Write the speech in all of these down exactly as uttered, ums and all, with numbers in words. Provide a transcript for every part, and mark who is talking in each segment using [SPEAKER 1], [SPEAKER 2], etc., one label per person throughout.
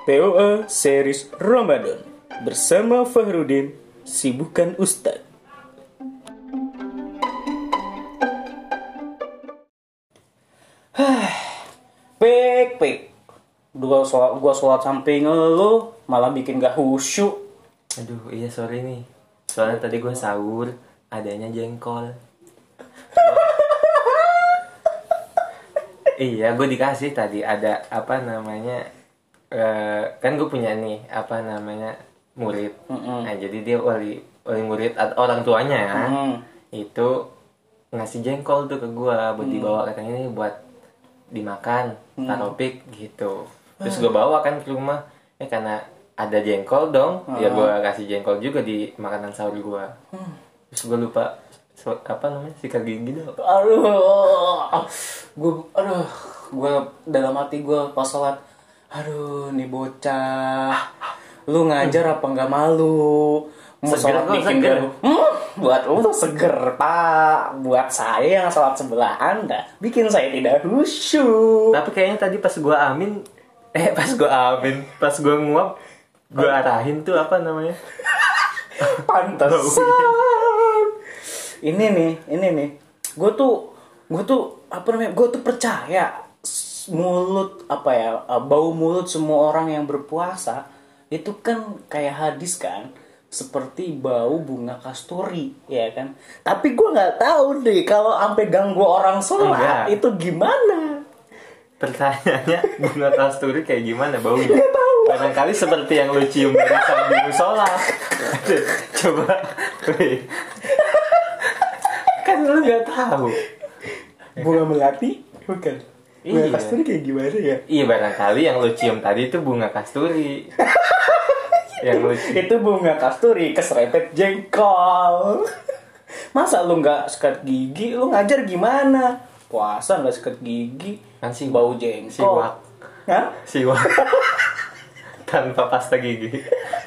[SPEAKER 1] T O A Series Ramadan bersama Fahrudin, Sibukan Ustad. Pek pek, gua sholat, gua sholat sampai ngeluh, malah bikin gak khusyuk.
[SPEAKER 2] Aduh, iya sorry nih. Soalnya tadi gue sahur, adanya jengkol. Iya, gue dikasih tadi ada apa namanya, uh, kan gue punya nih apa namanya murid. Mm-hmm. Nah jadi dia wali wali murid atau orang tuanya ya, mm-hmm. itu ngasih jengkol tuh ke gue buat dibawa, katanya ini buat dimakan, mm-hmm. taropik gitu. Terus gue bawa kan ke rumah, ya karena ada jengkol dong, uh-huh. ya gue kasih jengkol juga di makanan sahur gue. Hmm. Terus gue lupa so, apa namanya sikat gigi dong.
[SPEAKER 1] Aduh, gue, aduh, gue dalam hati gue pas sholat, aduh, nih bocah, lu ngajar apa nggak malu? Mau sholat bikin gaduh, hmm, buat lu tuh seger pak, buat saya yang sholat sebelah anda, bikin saya tidak khusyuk.
[SPEAKER 2] Tapi kayaknya tadi pas gue amin, eh pas gue amin, pas gue nguap. Gue arahin tuh apa namanya?
[SPEAKER 1] Pantesan. Ini nih, ini nih. Gue tuh, gue tuh apa namanya? Gue tuh percaya mulut apa ya? Bau mulut semua orang yang berpuasa itu kan kayak hadis kan, seperti bau bunga kasturi, ya kan? Tapi gue nggak tahu deh kalau sampai ganggu orang sholat itu gimana?
[SPEAKER 2] Pertanyaannya bunga kasturi kayak gimana baunya? Gak tahu. Barangkali seperti yang lu cium dari di musola. Coba, wih. Kan lu nggak tahu.
[SPEAKER 1] Bunga melati, bukan? Bunga iya. Kasturi kayak gimana ya?
[SPEAKER 2] Iya, barangkali yang lu cium tadi itu bunga kasturi. Yang lu cium.
[SPEAKER 1] Itu bunga kasturi keserempet jengkol. Masa lu nggak sikat gigi? Lu ngajar gimana? Puasa nggak sikat gigi?
[SPEAKER 2] Kan si
[SPEAKER 1] bau jengkol.
[SPEAKER 2] Siwak.
[SPEAKER 1] Hah?
[SPEAKER 2] Siwak. Tanpa pasta gigi.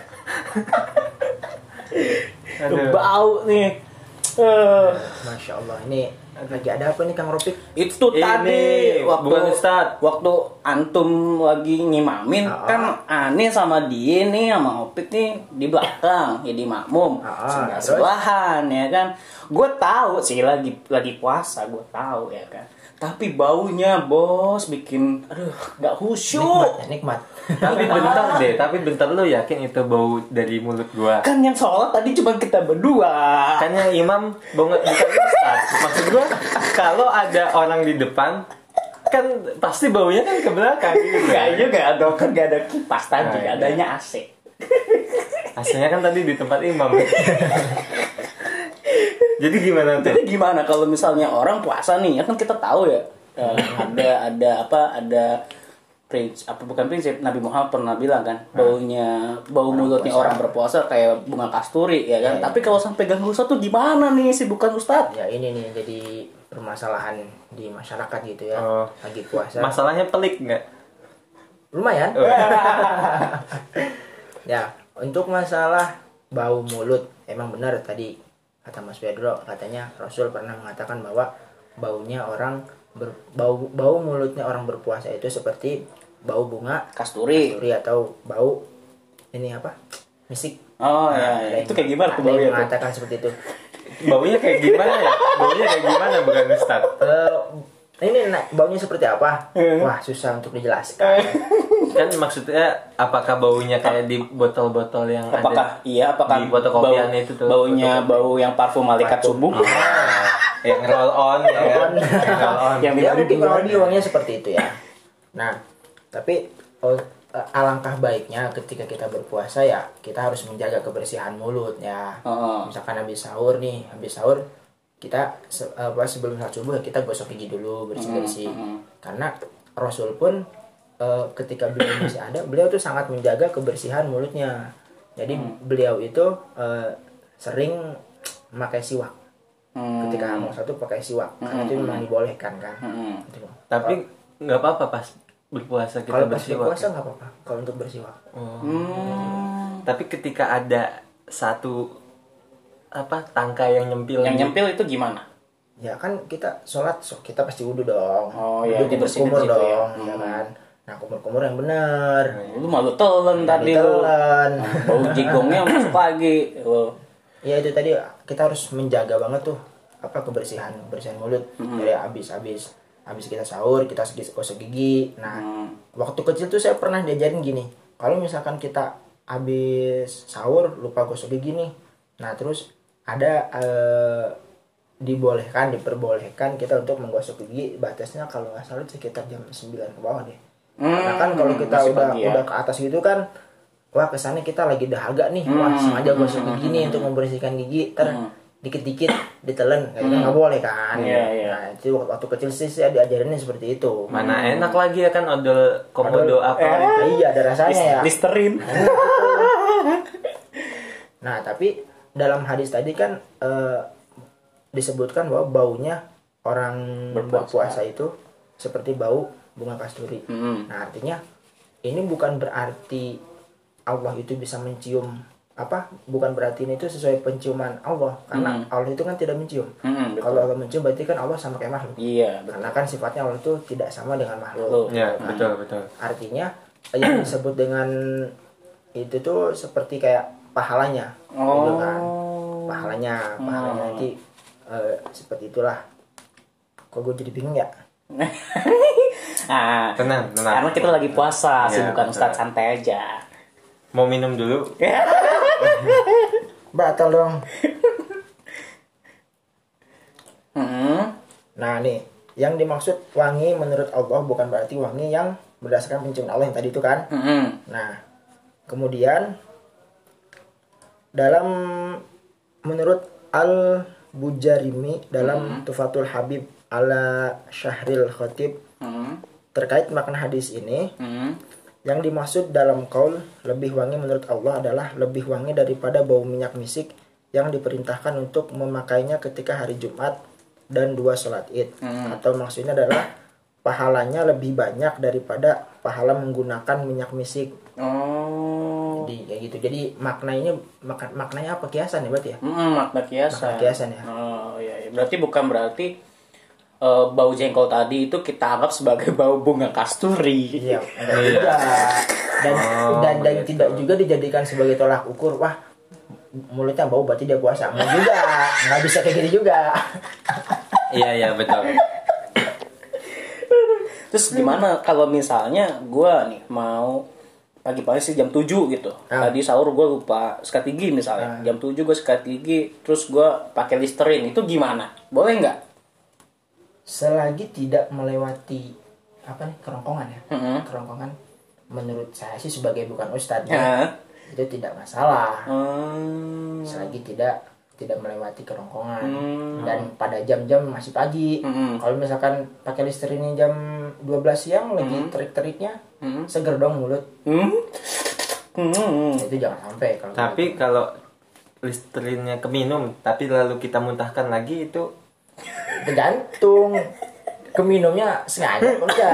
[SPEAKER 1] Aduh. Bau nih. Uh.
[SPEAKER 3] Masya Allah, ini lagi ada apa nih Kang Ropik?
[SPEAKER 1] Itu ini, tadi waktu
[SPEAKER 2] Ustaz.
[SPEAKER 1] Waktu antum lagi nyimamin, uh-uh. kan Ani sama dia nih sama Opik nih di belakang, jadi makmum, uh-uh. sebelah sebelahan ya kan. Gue tahu sih lagi lagi puasa, gue tahu ya kan. Tapi baunya bos bikin aduh nggak khusyuk.
[SPEAKER 3] Nikmat, nikmat.
[SPEAKER 2] Tapi bentar deh, tapi bentar, lu yakin itu bau dari mulut gua?
[SPEAKER 1] Kan yang sholat tadi cuma kita berdua.
[SPEAKER 2] Kan yang imam bau nggak bukan Ustaz. Maksud gua kalau ada orang di depan kan pasti baunya kan ke belakang gitu.
[SPEAKER 1] Gak juga dong, kan gak ada kipas tadi, nah, adanya A C.
[SPEAKER 2] A C-nya kan tadi di tempat imam. Jadi gimana tuh?
[SPEAKER 1] Jadi gimana kalau misalnya orang puasa nih, ya kan kita tahu ya, uh, ada ada apa ada prinsip apa bukan prinsip, Nabi Muhammad pernah bilang kan, baunya bau orang mulutnya puasa. Orang berpuasa kayak bunga kasturi ya kan. Ya, Tapi ya. Kalau sampai ganggu satu gimana nih sih bukan Ustadz?
[SPEAKER 3] Ya ini nih jadi permasalahan di masyarakat gitu ya, oh. Lagi puasa.
[SPEAKER 2] Masalahnya pelik nggak?
[SPEAKER 3] Lumayan. Oh. Ya untuk masalah bau mulut emang benar tadi. Kata Mas Pedro, katanya Rasul pernah mengatakan bahwa baunya orang ber, bau bau mulutnya orang berpuasa itu seperti bau bunga
[SPEAKER 1] kasturi,
[SPEAKER 3] kasturi atau bau ini apa? Misik.
[SPEAKER 1] Oh nah, ya, ya. Itu kayak gimana tuh baunya?
[SPEAKER 3] Mengatakan seperti itu.
[SPEAKER 2] Baunya kayak gimana ya? Baunya kayak gimana bukan Ustaz?
[SPEAKER 3] Uh, ini nah, baunya seperti apa? Wah, susah untuk dijelaskan.
[SPEAKER 2] Kan maksudnya apakah baunya kayak di botol-botol yang
[SPEAKER 1] apakah,
[SPEAKER 2] ada
[SPEAKER 1] iya apakah
[SPEAKER 2] di fotokopian itu tuh
[SPEAKER 1] baunya bau yang parfum malaikat subuh
[SPEAKER 2] oh, yang roll on ya kan roll on
[SPEAKER 3] yang ya, mungkin kalau di uangnya seperti itu ya. Nah tapi oh, alangkah baiknya ketika kita berpuasa ya kita harus menjaga kebersihan mulut ya. Oh. Misalkan habis sahur nih habis sahur kita apa sebelum salat subuh kita gosok gigi dulu bersih-bersih mm-hmm. Karena Rasul pun Uh, ketika beliau masih ada, beliau tuh sangat menjaga kebersihan mulutnya. Jadi hmm. beliau itu uh, sering memakai siwak. Hmm. Ketika mau satu pakai siwak, hmm. karena itu memang dibolehkan kan. Hmm. Gitu.
[SPEAKER 2] Tapi nggak apa-apa pas berpuasa kita
[SPEAKER 3] kalau
[SPEAKER 2] bersiwak.
[SPEAKER 3] Kalau berpuasa nggak apa-apa. Kalau untuk bersiwak.
[SPEAKER 2] Oh. Hmm. Tapi ketika ada satu apa tangkai yang nyempil,
[SPEAKER 1] yang nyempil itu gimana?
[SPEAKER 3] Ya kan kita sholat, so kita pasti wudu dong.
[SPEAKER 1] Oh iya,
[SPEAKER 3] wudu berkumur dong,
[SPEAKER 1] ya,
[SPEAKER 3] hmm. ya kan. Nah, kumur-kumur yang bener.
[SPEAKER 1] Lu malu telan tadi lu.
[SPEAKER 3] Telan.
[SPEAKER 1] Bau jigongnya masuk lagi. Oh.
[SPEAKER 3] Ya itu tadi kita harus menjaga banget tuh apa kebersihan kebersihan mulut
[SPEAKER 1] Hmm.
[SPEAKER 3] dari habis-habis habis kita sahur kita gosok gigi. Nah,
[SPEAKER 1] Hmm.
[SPEAKER 3] waktu kecil tuh saya pernah diajarin gini. Kalau misalkan kita habis sahur lupa gosok gigi nih. Nah, terus ada eh, dibolehkan diperbolehkan kita untuk menggosok gigi batasnya kalau nggak salah sekitar jam sembilan ke bawah deh. Karena kan kalau kita
[SPEAKER 1] masih
[SPEAKER 3] udah
[SPEAKER 1] pagi ya.
[SPEAKER 3] udah ke atas gitu kan, wah kesannya kita lagi dahaga nih, wah sengaja gosok gigi nih untuk membersihkan gigi, ter dikit-dikit ditelan, kayak gitu nggak boleh kan?
[SPEAKER 1] Iya, iya.
[SPEAKER 3] Nah itu waktu, waktu kecil sih saya diajarinnya seperti itu.
[SPEAKER 2] Mana enak lagi ya kan odol komodo apa
[SPEAKER 1] Eh.
[SPEAKER 2] itu.
[SPEAKER 3] Iya ada rasanya ya.
[SPEAKER 1] Listerin.
[SPEAKER 3] Nah tapi dalam hadis tadi kan eh, disebutkan bahwa baunya orang berpuasa itu seperti bau bunga kasturi.
[SPEAKER 1] Hmm.
[SPEAKER 3] Nah artinya ini bukan berarti Allah itu bisa mencium apa? Bukan berarti ini itu sesuai penciuman Allah karena
[SPEAKER 1] Hmm.
[SPEAKER 3] Allah itu kan tidak mencium.
[SPEAKER 1] Hmm, betul.
[SPEAKER 3] Kalau Allah mencium berarti kan Allah sama kayak makhluk.
[SPEAKER 1] Iya, betul.
[SPEAKER 3] Karena kan sifatnya Allah itu tidak sama dengan makhluk.
[SPEAKER 1] Betul.
[SPEAKER 2] Ya,
[SPEAKER 3] Nah,
[SPEAKER 2] betul betul.
[SPEAKER 3] artinya yang disebut dengan itu tuh seperti kayak pahalanya, gitu kan? Pahalanya, pahalanya nanti eh, seperti itulah. Kok gue jadi bingung ya?
[SPEAKER 1] Ah,
[SPEAKER 2] Tenang, tenang.
[SPEAKER 1] karena kita lagi puasa, sih
[SPEAKER 2] Iya,
[SPEAKER 1] bukan
[SPEAKER 2] betul.
[SPEAKER 1] Ustadz, santai aja.
[SPEAKER 2] Mau minum dulu?
[SPEAKER 3] Batal dong.
[SPEAKER 1] Hmm.
[SPEAKER 3] Nah nih, yang dimaksud wangi menurut Allah bukan berarti wangi yang berdasarkan penciuman Allah yang tadi itu kan?
[SPEAKER 1] Hmm.
[SPEAKER 3] Nah, kemudian dalam menurut Al-Bujarimi dalam Tufatul Habib ala Syahril Khatib
[SPEAKER 1] Hmm.
[SPEAKER 3] terkait makna hadis ini,
[SPEAKER 1] Hmm.
[SPEAKER 3] yang dimaksud dalam qaul lebih wangi menurut Allah adalah lebih wangi daripada bau minyak misik yang diperintahkan untuk memakainya ketika hari Jumat dan dua sholat id. Atau maksudnya adalah pahalanya lebih banyak daripada pahala menggunakan minyak misik.
[SPEAKER 1] Oh.
[SPEAKER 3] Jadi kayak gitu. Jadi maknanya mak- maknanya apa, kiasan ya berarti ya?
[SPEAKER 1] Hmm, makna kiasan.
[SPEAKER 3] Makna kiasan ya.
[SPEAKER 1] Oh, iya, iya. Berarti bukan berarti eh, bau jengkol tadi itu kita anggap sebagai bau bunga kasturi.
[SPEAKER 3] Iya, enggak juga. Dan
[SPEAKER 2] Oh,
[SPEAKER 3] dan dan
[SPEAKER 2] begitu.
[SPEAKER 3] tidak juga dijadikan sebagai tolak ukur. Wah, mulutnya bau berarti dia puasa. Enggak juga. Enggak bisa kayak gitu juga.
[SPEAKER 2] Iya iya betul.
[SPEAKER 1] Terus gimana kalau misalnya gue nih mau pagi-pagi sih jam tujuh gitu.
[SPEAKER 3] Ah.
[SPEAKER 1] Tadi sahur gue lupa sikat gigi misalnya.
[SPEAKER 3] Ah.
[SPEAKER 1] Jam tujuh gue sikat gigi, terus gue pakai Listerine. Itu gimana? Boleh nggak?
[SPEAKER 3] Selagi tidak melewati apa nih kerongkongan ya.
[SPEAKER 1] Mm-mm.
[SPEAKER 3] Kerongkongan menurut saya sih sebagai bukan ustadz
[SPEAKER 1] Ya.
[SPEAKER 3] itu tidak masalah.
[SPEAKER 1] Hmm.
[SPEAKER 3] Selagi tidak tidak melewati kerongkongan
[SPEAKER 1] Hmm.
[SPEAKER 3] dan pada jam-jam masih pagi.
[SPEAKER 1] Mm-mm.
[SPEAKER 3] Kalau misalkan pakai Listerine jam dua belas siang lagi terik-teriknya,
[SPEAKER 1] Mm-mm.
[SPEAKER 3] seger dong mulut.
[SPEAKER 1] Hmm. Hmm.
[SPEAKER 3] Itu jangan sampai kalau
[SPEAKER 2] Tapi kalau Listerine-nya keminum tapi lalu kita muntahkan lagi itu
[SPEAKER 3] tergantung keminumnya sengaja apa enggak.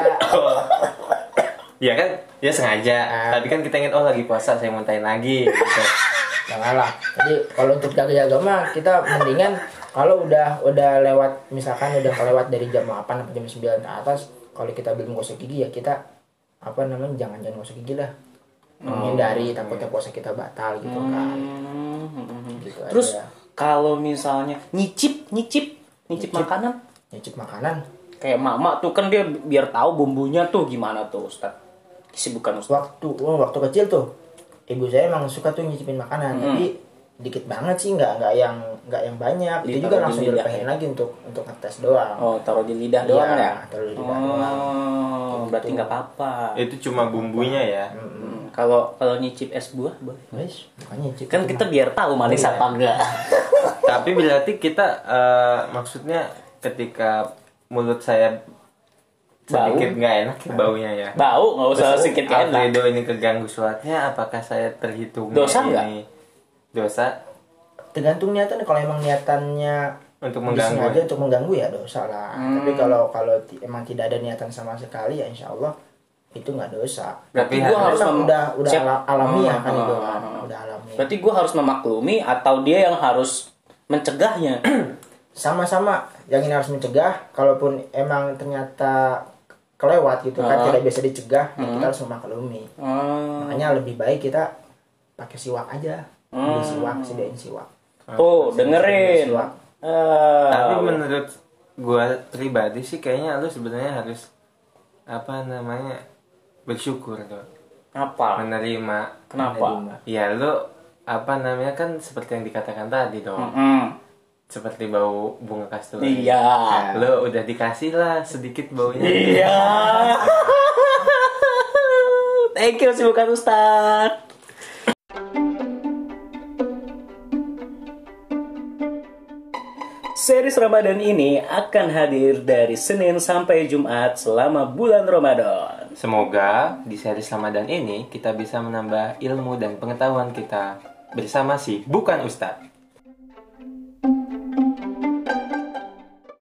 [SPEAKER 2] ya kan ya sengaja.
[SPEAKER 3] Ah.
[SPEAKER 2] Tapi kan kita ingin oh lagi puasa saya muntahin lagi gitu.
[SPEAKER 3] Janganlah. Jadi kalau untuk jaga-jaga mah kita mendingan kalau udah udah lewat misalkan udah kelewat dari jam delapan sampai jam sembilan ke atas, kalau kita belum gosok gigi ya kita apa namanya jangan jangan gosok gigi lah. Menghindari takutnya puasa kita batal gitu kan.
[SPEAKER 1] Hmm.
[SPEAKER 3] Gitu
[SPEAKER 1] Terus
[SPEAKER 3] aja.
[SPEAKER 1] kalau misalnya nyicip, nyicip, nyicip, makanan,
[SPEAKER 3] Nyicip makanan.
[SPEAKER 1] kayak mama tuh kan dia biar tahu bumbunya tuh gimana tuh Ustaz. Kesibukan Ustaz.
[SPEAKER 3] Waktu oh, waktu kecil tuh ibu saya emang suka tuh nyicipin makanan, tapi dikit banget sih, nggak nggak yang nggak yang banyak. Itu
[SPEAKER 1] Ditaruh
[SPEAKER 3] juga
[SPEAKER 1] di
[SPEAKER 3] langsung
[SPEAKER 1] lidah
[SPEAKER 3] dilepehin
[SPEAKER 1] ya?
[SPEAKER 3] lagi untuk untuk ngetes doang.
[SPEAKER 1] Oh, taruh di lidah doang
[SPEAKER 3] Iya,
[SPEAKER 1] ya?
[SPEAKER 3] taruh di lidah doang.
[SPEAKER 1] Oh, berarti nggak apa-apa.
[SPEAKER 2] Itu cuma bumbunya ya.
[SPEAKER 1] Hmm, Kalau kalau nyicip es buah boleh.
[SPEAKER 3] Wes, makanya nyicip.
[SPEAKER 1] Kan kita biar tahu manis
[SPEAKER 3] Iya.
[SPEAKER 1] apa enggak.
[SPEAKER 2] Tapi berarti kita eh, maksudnya ketika mulut saya
[SPEAKER 1] Bau?
[SPEAKER 2] sedikit nggak enak ya baunya ya.
[SPEAKER 1] Bau nggak usah sedikit enak.
[SPEAKER 2] Alfredo ini keganggu sholatnya, apakah saya terhitung
[SPEAKER 1] Dosa
[SPEAKER 2] ini dosa
[SPEAKER 3] tergantung niatan. Kalau emang niatannya
[SPEAKER 2] untuk mengganggu?
[SPEAKER 3] disengaja untuk mengganggu ya dosa lah.
[SPEAKER 1] Hmm.
[SPEAKER 3] Tapi kalau kalau ti- emang tidak ada niatan sama sekali ya insya Allah itu nggak dosa.
[SPEAKER 1] Berarti
[SPEAKER 2] Tapi
[SPEAKER 1] gua harus
[SPEAKER 3] Emang
[SPEAKER 1] mem-
[SPEAKER 3] udah udah
[SPEAKER 1] Siap.
[SPEAKER 3] ala- alamiah kan
[SPEAKER 1] Oh,
[SPEAKER 3] itu
[SPEAKER 1] oh,
[SPEAKER 3] kan,
[SPEAKER 1] oh.
[SPEAKER 3] udah alamiah.
[SPEAKER 1] Berarti gue harus memaklumi atau dia yang harus mencegahnya.
[SPEAKER 3] Sama-sama yang ini harus mencegah. Kalaupun emang ternyata kelewat gitu kan,
[SPEAKER 1] Uh-huh.
[SPEAKER 3] tidak bisa dicegah, dan
[SPEAKER 1] Hmm.
[SPEAKER 3] kita harus memaklumi.
[SPEAKER 1] Hmm.
[SPEAKER 3] Makanya lebih baik kita pakai siwak aja, beli
[SPEAKER 1] Hmm.
[SPEAKER 3] siwak, sediain siwak.
[SPEAKER 1] Tuh, dengerin.
[SPEAKER 3] Siwak.
[SPEAKER 1] Eh,
[SPEAKER 2] Tapi menurut gua pribadi sih kayaknya lu sebenarnya harus apa namanya bersyukur tuh,
[SPEAKER 1] apa?
[SPEAKER 2] menerima.
[SPEAKER 1] Kenapa?
[SPEAKER 2] Ya lu apa namanya kan seperti yang dikatakan tadi dong,
[SPEAKER 1] Mm-mm.
[SPEAKER 2] seperti bau bunga kasturi.
[SPEAKER 1] Iya.
[SPEAKER 2] Lu udah dikasih lah sedikit baunya.
[SPEAKER 1] Iya. Thank you, bukan Ustaz. Series Ramadan ini akan hadir dari Senin sampai Jumat selama bulan Ramadan.
[SPEAKER 2] Semoga di seri Ramadan ini kita bisa menambah ilmu dan pengetahuan kita bersama si Bukan Ustadz.